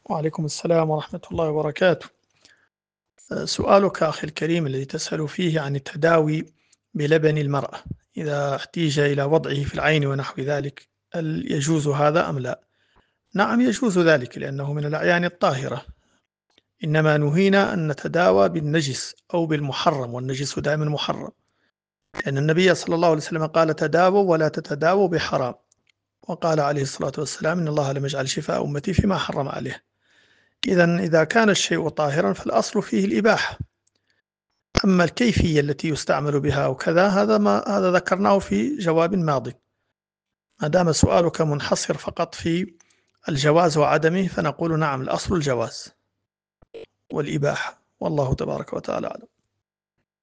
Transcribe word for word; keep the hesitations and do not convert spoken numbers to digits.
وعليكم السلام ورحمة الله وبركاته. سؤالك أخي الكريم الذي تسأل فيه عن التداوي بلبن المرأة إذا احتيج إلى وضعه في العين ونحو ذلك، هل يجوز هذا أم لا؟ نعم يجوز ذلك لأنه من الأعيان الطاهرة، إنما نهينا أن نتداوى بالنجس أو بالمحرم، والنجس دائما محرم، لأن النبي صلى الله عليه وسلم قال تداووا ولا تتداووا بحرام، وقال عليه الصلاة والسلام إن الله لم يجعل شفاء أمتي فيما حرم عليه. إذا إذا كان الشيء طاهرا فالأصل فيه الإباحة، أما الكيفية التي يستعمل بها أو كذا هذا ما هذا ذكرناه في جواب ماضي. ما دام سؤالك منحصر فقط في الجواز وعدمه فنقول نعم الأصل الجواز والإباحة، والله تبارك وتعالى أعلم.